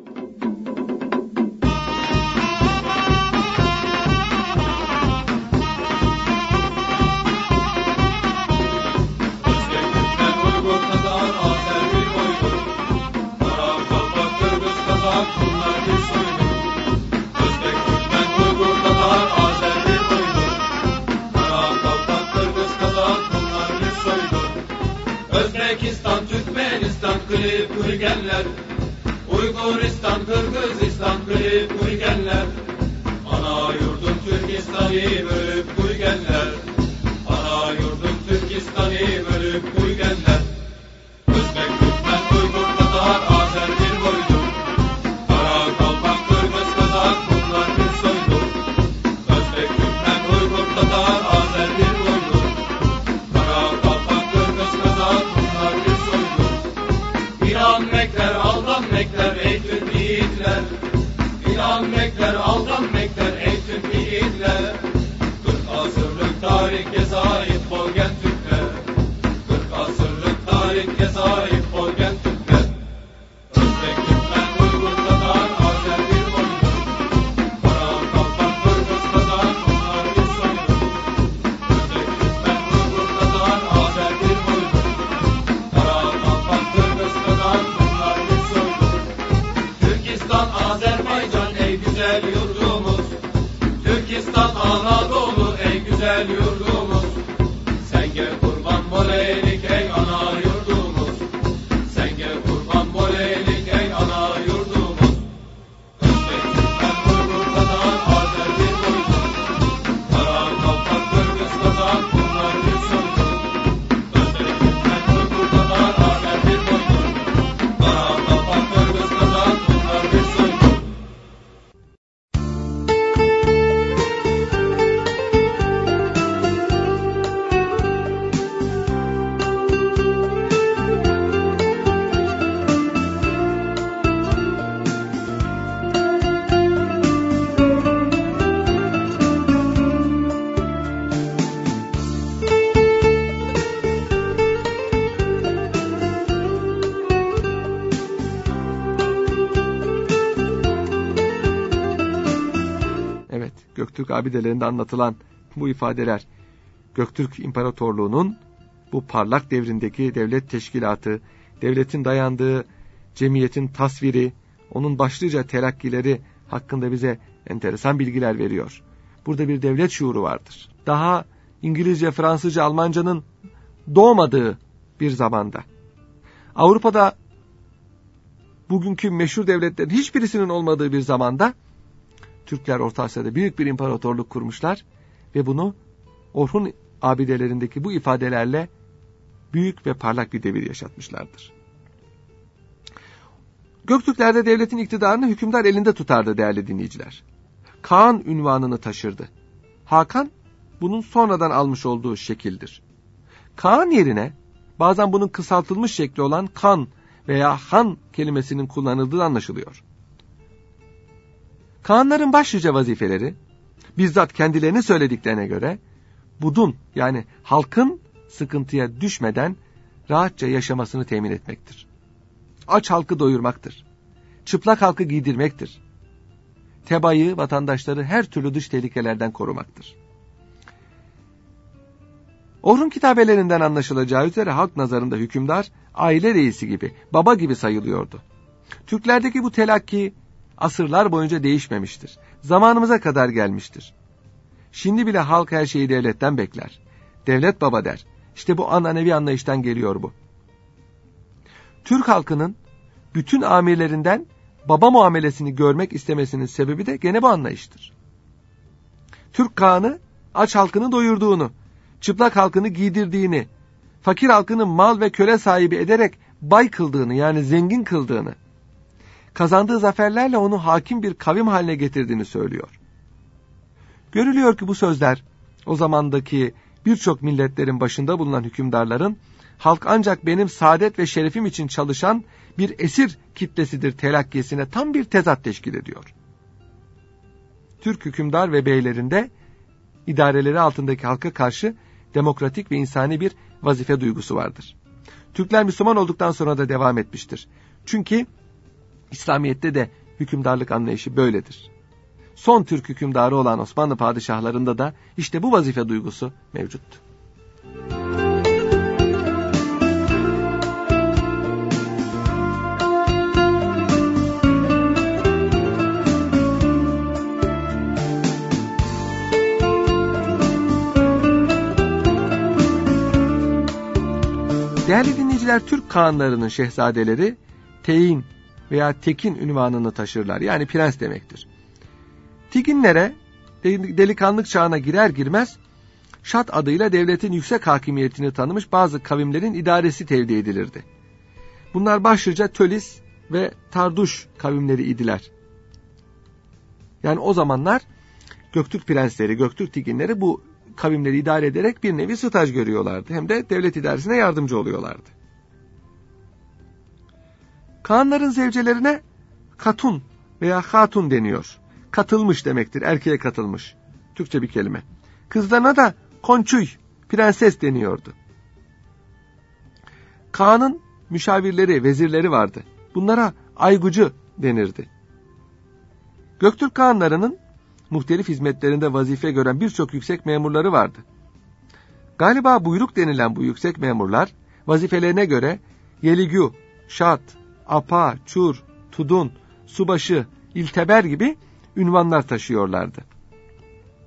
Özbekistan, Türkmenistan, Kırıp Kırgenler, Uyguristan, Kırgızistan, Kırıp Kırgenler, ana yurdum Türkistan'ı bölüp Kırgenler, ana yurdum Türkistan'ı bölüp Kırgenler. Özbek, Türkmen, Uygur, Tatar, Azer bir boydu, Kara, Kalpak, Kırgız, Kazak bunlar bir soydu. Özbek, Türkmen, Uygur, Tatar, Azer bir boydu, Kara, Kalpak, Kırgız, Kazak bunlar bir soydu. İnanmekler, aldanmekler ey Türk yiğitler, İnanmekler, aldanmekler ey Türk yiğitler. 40 asırlık tarihe sahip Bolgen Türkler, 40 asırlık tarihe sahip Bolgen Türkler. Özbek, Türkmen, Uygur, Tatar, Azer bir boydu, Kara, Kalpak, Kırgız, Türkistan Anadolu ey güzel yurdumuz. Sen gel kurban boleylik ey ana yurdumuz. Sen gel kurban boleylik ey ana yurdumuz. Özbek, Türkmen, Uygur, Tatar, Azer bir boydur. Kara, Kalpak, Kırgız, Kazak bunlar bir soydur. Özbek, Türkmen, Uygur, Tatar, Azer bir boydur. Kara, Kalpak, Kırgız, Kazak bunlar bir soydur. Evet, Göktürk abidelerinde anlatılan bu ifadeler Göktürk İmparatorluğu'nun bu parlak devrindeki devlet teşkilatı, devletin dayandığı cemiyetin tasviri, onun başlıca telakkileri hakkında bize enteresan bilgiler veriyor. Burada bir devlet şuuru vardır. Daha İngilizce, Fransızca, Almancanın doğmadığı bir zamanda, Avrupa'da bugünkü meşhur devletlerin hiçbirisinin olmadığı bir zamanda Türkler Orta Asya'da büyük bir imparatorluk kurmuşlar ve bunu Orhun abidelerindeki bu ifadelerle büyük ve parlak bir devir yaşatmışlardır. Göktürklerde devletin iktidarını hükümdar elinde tutardı değerli dinleyiciler. Kağan unvanını taşırdı. Hakan bunun sonradan almış olduğu şekildir. Kağan yerine bazen bunun kısaltılmış şekli olan kan veya han kelimesinin kullanıldığı anlaşılıyor. Kağanların başlıca vazifeleri, bizzat kendilerini söylediklerine göre, budun yani halkın sıkıntıya düşmeden rahatça yaşamasını temin etmektir. Aç halkı doyurmaktır. Çıplak halkı giydirmektir. Tebaayı, vatandaşları her türlü dış tehlikelerden korumaktır. Orhun kitabelerinden anlaşılacağı üzere halk nazarında hükümdar, aile reisi gibi, baba gibi sayılıyordu. Türklerdeki bu telakki, asırlar boyunca değişmemiştir. Zamanımıza kadar gelmiştir. Şimdi bile halk her şeyi devletten bekler. Devlet baba der. İşte bu ananevi anlayıştan geliyor bu. Türk halkının bütün amirlerinden baba muamelesini görmek istemesinin sebebi de gene bu anlayıştır. Türk kağanı aç halkını doyurduğunu, çıplak halkını giydirdiğini, fakir halkını mal ve köle sahibi ederek bay kıldığını yani zengin kıldığını, kazandığı zaferlerle onu hakim bir kavim haline getirdiğini söylüyor. Görülüyor ki bu sözler o zamandaki birçok milletlerin başında bulunan hükümdarların halk ancak benim saadet ve şerefim için çalışan bir esir kitlesidir telakkisine tam bir tezat teşkil ediyor. Türk hükümdar ve beylerinde idareleri altındaki halka karşı demokratik ve insani bir vazife duygusu vardır. Türkler Müslüman olduktan sonra da devam etmiştir. Çünkü İslamiyet'te de hükümdarlık anlayışı böyledir. Son Türk hükümdarı olan Osmanlı padişahlarında da işte bu vazife duygusu mevcuttu. Değerli dinleyiciler, Türk kağanlarının şehzadeleri teyin veya tekin unvanını taşırlar. Yani prens demektir. Tiginlere delikanlık çağına girer girmez şat adıyla devletin yüksek hakimiyetini tanımış bazı kavimlerin idaresi tevdi edilirdi. Bunlar başlıca Tölis ve Tarduş kavimleri idiler. Yani o zamanlar Göktürk prensleri, Göktürk tiginleri bu kavimleri idare ederek bir nevi staj görüyorlardı. Hem de devlet idaresine yardımcı oluyorlardı. Kağanların zevcelerine katun veya hatun deniyor. Katılmış demektir, erkeğe katılmış. Türkçe bir kelime. Kızlarına da konçuy, prenses deniyordu. Kağanın müşavirleri, vezirleri vardı. Bunlara aygucu denirdi. Göktürk kağanlarının muhtelif hizmetlerinde vazife gören birçok yüksek memurları vardı. Galiba buyruk denilen bu yüksek memurlar vazifelerine göre yeligü, şat, apa, çur, tudun, subaşı, ilteber gibi ünvanlar taşıyorlardı.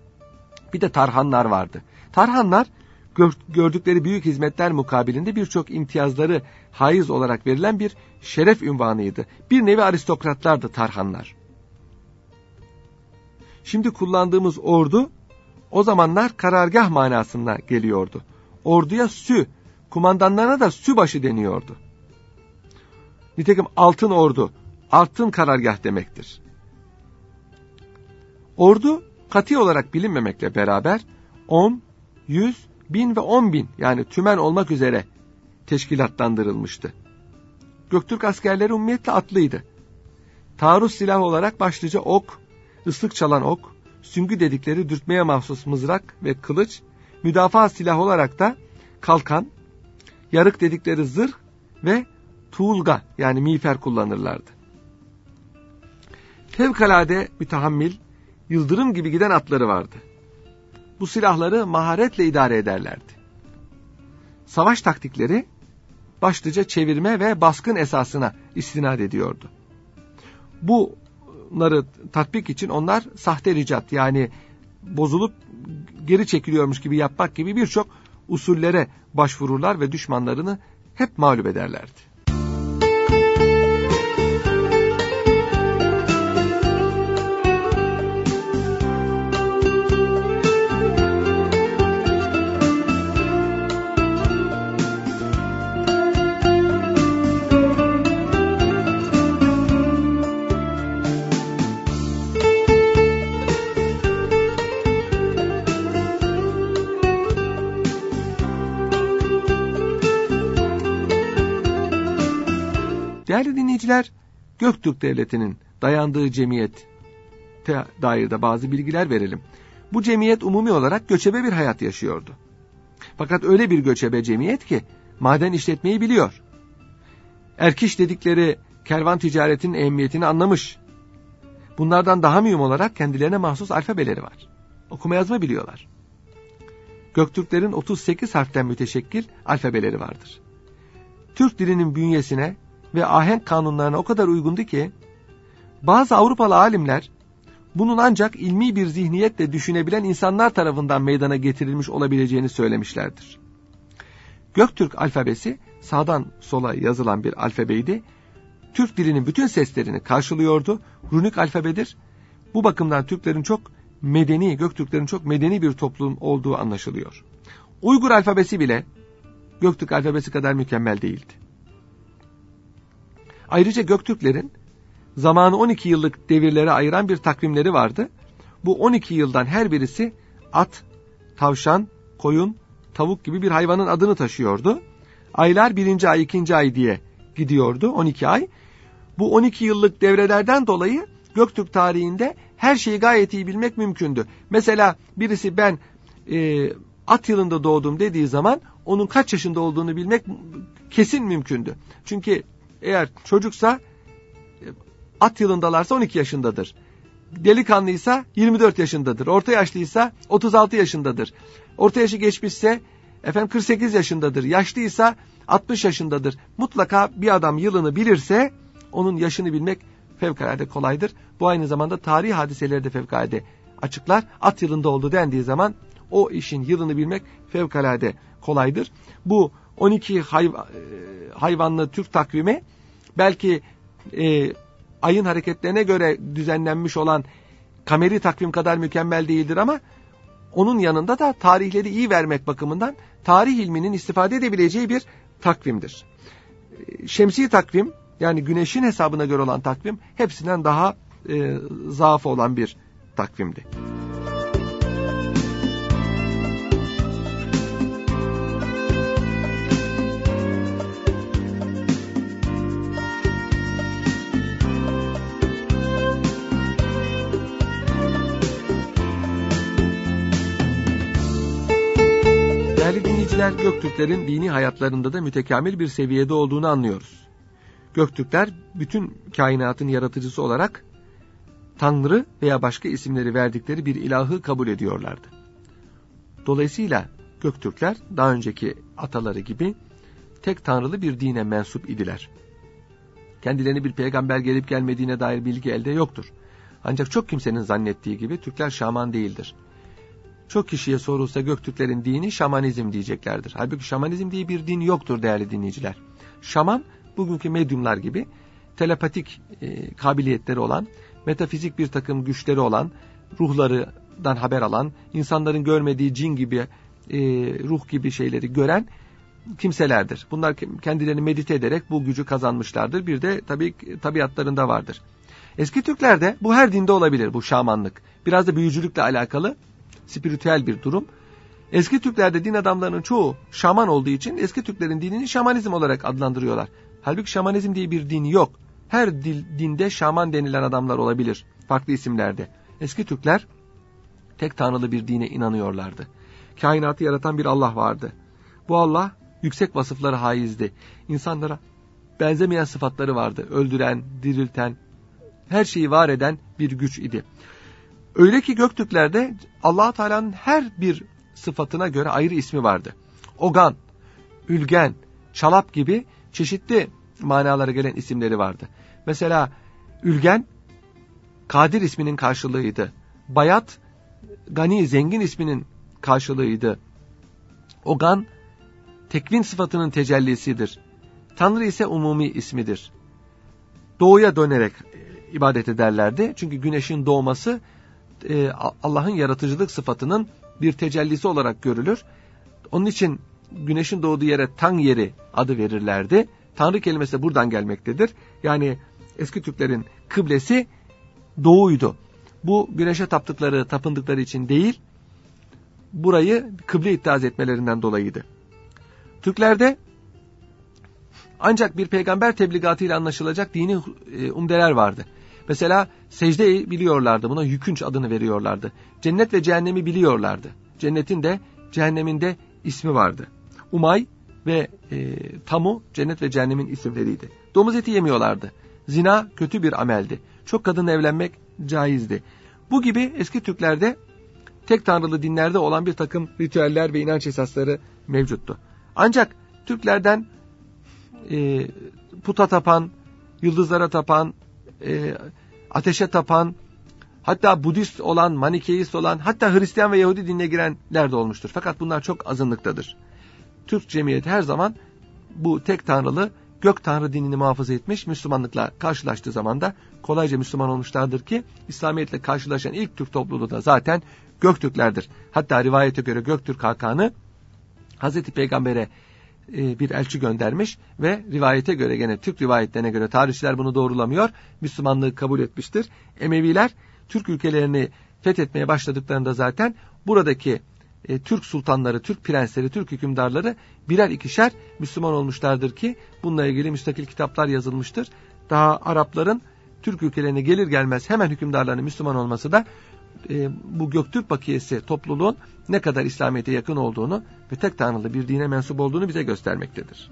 Bir de tarhanlar vardı. Tarhanlar gördükleri büyük hizmetler mukabilinde birçok imtiyazları haiz olarak verilen bir şeref ünvanıydı. Bir nevi aristokratlardı tarhanlar. Şimdi kullandığımız ordu o zamanlar karargah manasına geliyordu. Orduya sü, kumandanlarına da sübaşı deniyordu. Nitekim altın ordu, altın karargah demektir. Ordu kati olarak bilinmemekle beraber 10, 100, 1000 ve 10.000 yani tümen olmak üzere teşkilatlandırılmıştı. Göktürk askerleri umumiyetle atlıydı. Taarruz silahı olarak başlıca ok, ıslık çalan ok, süngü dedikleri dürtmeye mahsus mızrak ve kılıç, müdafaa silahı olarak da kalkan, yarık dedikleri zırh ve tuğulga yani miğfer kullanırlardı. Fevkalade mütehammil, yıldırım gibi giden atları vardı. Bu silahları maharetle idare ederlerdi. Savaş taktikleri başlıca çevirme ve baskın esasına istinad ediyordu. Bunları tatbik için onlar sahte ricat yani bozulup geri çekiliyormuş gibi yapmak gibi birçok usullere başvururlar ve düşmanlarını hep mağlup ederlerdi. Değerli dinleyiciler, Göktürk Devleti'nin dayandığı cemiyete dair de bazı bilgiler verelim. Bu cemiyet umumi olarak göçebe bir hayat yaşıyordu. Fakat öyle bir göçebe cemiyet ki maden işletmeyi biliyor. Erkiş dedikleri kervan ticaretinin ehemmiyetini anlamış. Bunlardan daha mühim olarak kendilerine mahsus alfabeleri var. Okuma yazma biliyorlar. Göktürklerin 38 harften müteşekkil alfabeleri vardır. Türk dilinin bünyesine ve ahenk kanunlarına o kadar uygundu ki bazı Avrupalı alimler bunun ancak ilmi bir zihniyetle düşünebilen insanlar tarafından meydana getirilmiş olabileceğini söylemişlerdir. Göktürk alfabesi sağdan sola yazılan bir alfabeydi. Türk dilinin bütün seslerini karşılıyordu. Runik alfabedir. Bu bakımdan Türklerin çok medeni, Göktürklerin çok medeni bir toplum olduğu anlaşılıyor. Uygur alfabesi bile Göktürk alfabesi kadar mükemmel değildi. Ayrıca Göktürklerin zamanı 12 yıllık devirlere ayıran bir takvimleri vardı. Bu 12 yıldan her birisi at, tavşan, koyun, tavuk gibi bir hayvanın adını taşıyordu. Aylar 1. ay, 2. ay diye gidiyordu, 12 ay. Bu 12 yıllık devrelerden dolayı Göktürk tarihinde her şeyi gayet iyi bilmek mümkündü. Mesela birisi ben at yılında doğdum dediği zaman onun kaç yaşında olduğunu bilmek kesin mümkündü. Çünkü eğer çocuksa at yılındalarsa 12 yaşındadır. Delikanlıysa 24 yaşındadır. Orta yaşlıysa 36 yaşındadır. Orta yaşı geçmişse 48 yaşındadır. Yaşlıysa 60 yaşındadır. Mutlaka bir adam yılını bilirse onun yaşını bilmek fevkalade kolaydır. Bu aynı zamanda tarihi hadiseleri de fevkalade açıklar. At yılında oldu dendiği zaman o işin yılını bilmek fevkalade kolaydır. Bu 12 hayvanlı Türk takvimi belki ayın hareketlerine göre düzenlenmiş olan kameri takvim kadar mükemmel değildir ama onun yanında da tarihleri iyi vermek bakımından tarih ilminin istifade edebileceği bir takvimdir. Şemsi takvim yani güneşin hesabına göre olan takvim hepsinden daha zaaf olan bir takvimdi. Değerli dinleyiciler, Göktürklerin dini hayatlarında da mütekamil bir seviyede olduğunu anlıyoruz. Göktürkler bütün kainatın yaratıcısı olarak Tanrı veya başka isimleri verdikleri bir ilahı kabul ediyorlardı. Dolayısıyla Göktürkler daha önceki ataları gibi tek tanrılı bir dine mensup idiler. Kendilerine bir peygamber gelip gelmediğine dair bilgi elde yoktur. Ancak çok kimsenin zannettiği gibi Türkler Şaman değildir. çok kişiye sorulsa Göktürklerin dini şamanizm diyeceklerdir. Halbuki şamanizm diye bir din yoktur değerli dinleyiciler. Şaman bugünkü medyumlar gibi telepatik kabiliyetleri olan, metafizik bir takım güçleri olan, ruhlardan haber alan, insanların görmediği cin gibi, ruh gibi şeyleri gören kimselerdir. Bunlar kendilerini medite ederek bu gücü kazanmışlardır. Bir de tabii tabiatlarında vardır. Eski Türklerde bu her dinde olabilir, bu şamanlık. Biraz da büyücülükle alakalı, spiritüel bir durum. Eski Türklerde din adamlarının çoğu şaman olduğu için eski Türklerin dinini şamanizm olarak adlandırıyorlar. Halbuki şamanizm diye bir din yok. Her dinde şaman denilen adamlar olabilir, farklı isimlerde. Eski Türkler tek tanrılı bir dine inanıyorlardı. Kainatı yaratan bir Allah vardı. Bu Allah yüksek vasıfları haizdi. İnsanlara benzemeyen sıfatları vardı. Öldüren, dirilten, her şeyi var eden bir güç idi. Öyle ki Göktürklerde Allah-u Teala'nın her bir sıfatına göre ayrı ismi vardı. Ogan, Ülgen, Çalap gibi çeşitli manalara gelen isimleri vardı. Mesela Ülgen, Kadir isminin karşılığıydı. Bayat, Gani, zengin isminin karşılığıydı. Ogan, tekvin sıfatının tecellisidir. Tanrı ise umumi ismidir. Doğuya dönerek ibadet ederlerdi. Çünkü güneşin doğması Allah'ın yaratıcılık sıfatının bir tecellisi olarak görülür. Onun için güneşin doğduğu yere Tan yeri adı verirlerdi. Tanrı kelimesi de buradan gelmektedir. Yani eski Türklerin kıblesi doğuydu. Bu güneşe tapındıkları için değil, burayı kıble ittihaz etmelerinden dolayıydı. Türklerde ancak bir peygamber tebligatıyla anlaşılacak dini umdeler vardı. Mesela secdeyi biliyorlardı. Buna yükünç adını veriyorlardı. Cennet ve cehennemi biliyorlardı. Cennetin de cehennemin de ismi vardı. Umay ve Tamu cennet ve cehennemin isimleriydi. Domuz eti yemiyorlardı. Zina kötü bir ameldi. Çok kadınla evlenmek caizdi. Bu gibi eski Türklerde tek tanrılı dinlerde olan bir takım ritüeller ve inanç esasları mevcuttu. Ancak Türklerden puta tapan, yıldızlara tapan, ateşe tapan, hatta Budist olan, Manikeist olan, hatta Hristiyan ve Yahudi dinine girenler de olmuştur. Fakat bunlar çok azınlıktadır. Türk cemiyeti her zaman bu tek tanrılı gök tanrı dinini muhafaza etmiş, Müslümanlıkla karşılaştığı zaman da kolayca Müslüman olmuşlardır ki İslamiyetle karşılaşan ilk Türk topluluğu da zaten Göktürklerdir. Hatta rivayete göre Göktürk Hakan'ı Hazreti Peygamber'e bir elçi göndermiş ve rivayete göre, gene Türk rivayetlerine göre, tarihçiler bunu doğrulamıyor, Müslümanlığı kabul etmiştir. Emeviler Türk ülkelerini fethetmeye başladıklarında zaten buradaki Türk sultanları, Türk prensleri, Türk hükümdarları birer ikişer Müslüman olmuşlardır ki bununla ilgili müstakil kitaplar yazılmıştır. Daha Arapların Türk ülkelerine gelir gelmez hemen hükümdarlarının Müslüman olması da bu Göktürk bakiyesi topluluğun ne kadar İslamiyet'e yakın olduğunu ve tek tanrılı bir dine mensup olduğunu bize göstermektedir.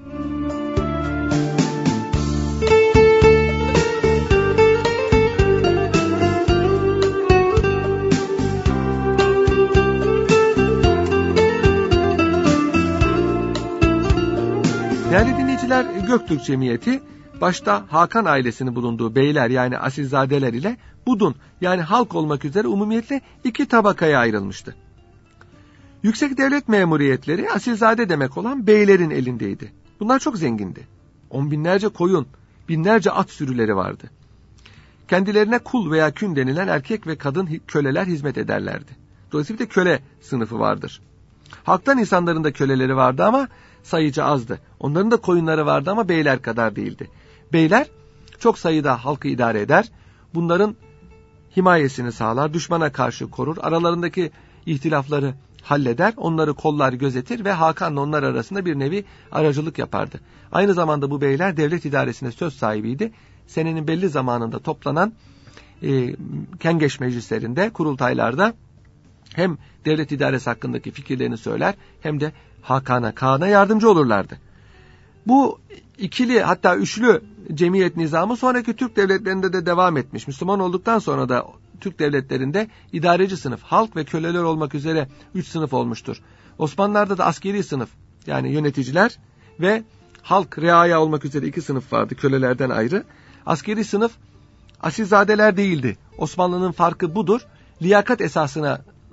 Değerli dinleyiciler, Göktürk Cemiyeti başta Hakan ailesinin bulunduğu beyler yani asilzadeler ile budun yani halk olmak üzere umumiyetle iki tabakaya ayrılmıştı. Yüksek devlet memuriyetleri asilzade demek olan beylerin elindeydi. Bunlar çok zengindi. 10 binlerce koyun, binlerce at sürüleri vardı. Kendilerine kul veya kün denilen erkek ve kadın köleler hizmet ederlerdi. Dolayısıyla bir de köle sınıfı vardır. Halktan insanların da köleleri vardı ama sayıca azdı. Onların da koyunları vardı ama beyler kadar değildi. Beyler çok sayıda halkı idare eder, bunların himayesini sağlar, düşmana karşı korur, aralarındaki ihtilafları halleder, onları kollar, gözetir ve Hakan'la onlar arasında bir nevi aracılık yapardı. Aynı zamanda bu beyler devlet idaresine söz sahibiydi. Senenin belli zamanında toplanan kengeş meclislerinde, kurultaylarda hem devlet idaresi hakkındaki fikirlerini söyler hem de Kaan'a yardımcı olurlardı. Bu ikili hatta üçlü cemiyet nizamı sonraki Türk devletlerinde de devam etmiş. Müslüman olduktan sonra da Türk devletlerinde idareci sınıf, halk ve köleler olmak üzere 3 sınıf olmuştur. Osmanlılar'da da askeri sınıf yani yöneticiler ve halk, reaya olmak üzere 2 sınıf vardı kölelerden ayrı. Askeri sınıf asilzadeler değildi. Osmanlı'nın farkı budur. Liyakat esasına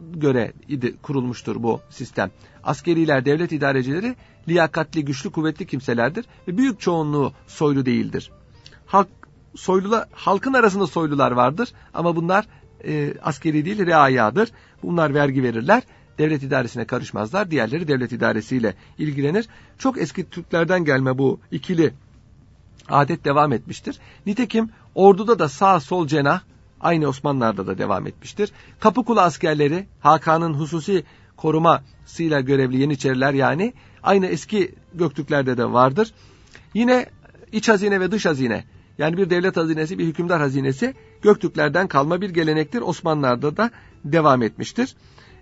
göre kurulmuştur bu sistem. Askeriler, devlet idarecileri liyakatli, güçlü, kuvvetli kimselerdir ve büyük çoğunluğu soylu değildir. Halkın arasında soylular vardır ama bunlar askeri değil, reayadır. Bunlar vergi verirler, devlet idaresine karışmazlar. Diğerleri devlet idaresiyle ilgilenir. Çok eski Türklerden gelme bu ikili adet devam etmiştir. Nitekim orduda da sağ sol cenah aynı Osmanlılar'da da devam etmiştir. Kapıkulu askerleri, Hakan'ın hususi korumasıyla görevli Yeniçeriler, yani aynı eski Göktürklerde de vardır. Yine iç hazine ve dış hazine, yani bir devlet hazinesi, bir hükümdar hazinesi Göktürklerden kalma bir gelenektir. Osmanlılar'da da devam etmiştir.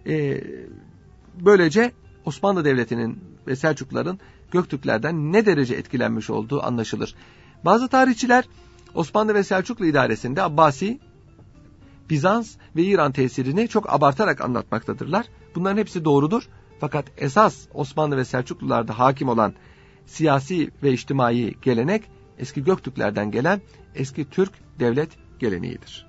Böylece Osmanlı Devleti'nin ve Selçukluların Göktürklerden ne derece etkilenmiş olduğu anlaşılır. Bazı tarihçiler Osmanlı ve Selçuklu idaresinde Abbasi, Bizans ve İran tesirini çok abartarak anlatmaktadırlar. Bunların hepsi doğrudur. Fakat esas Osmanlı ve Selçuklularda hakim olan siyasi ve içtimai gelenek eski Göktürklerden gelen eski Türk devlet geleneğidir.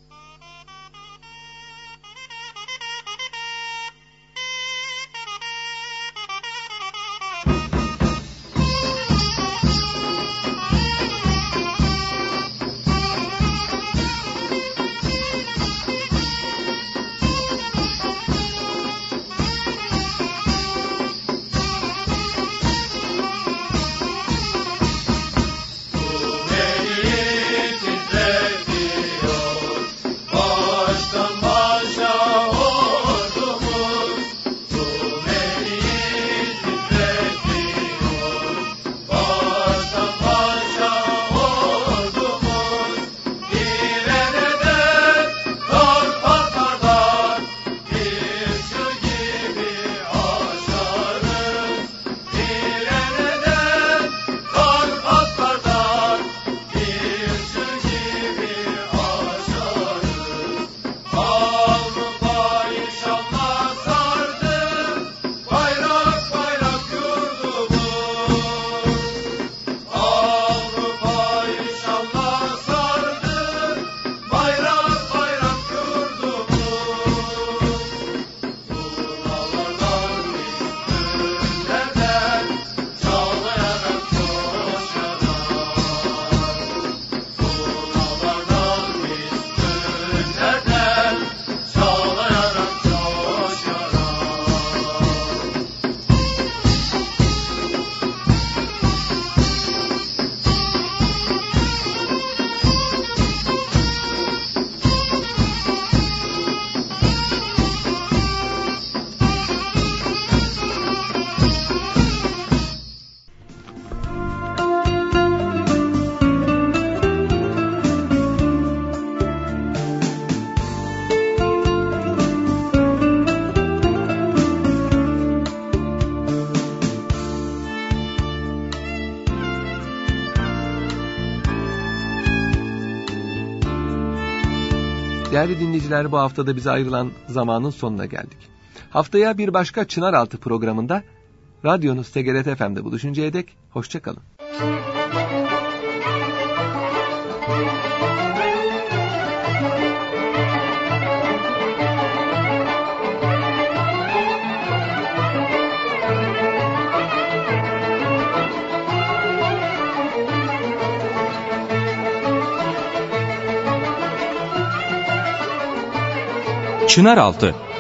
Değerli dinleyiciler, bu haftada bize ayrılan zamanın sonuna geldik. Haftaya bir başka Çınaraltı programında radyonuz TGRT FM'de buluşuncaya dek hoşça kalın. Çınaraltı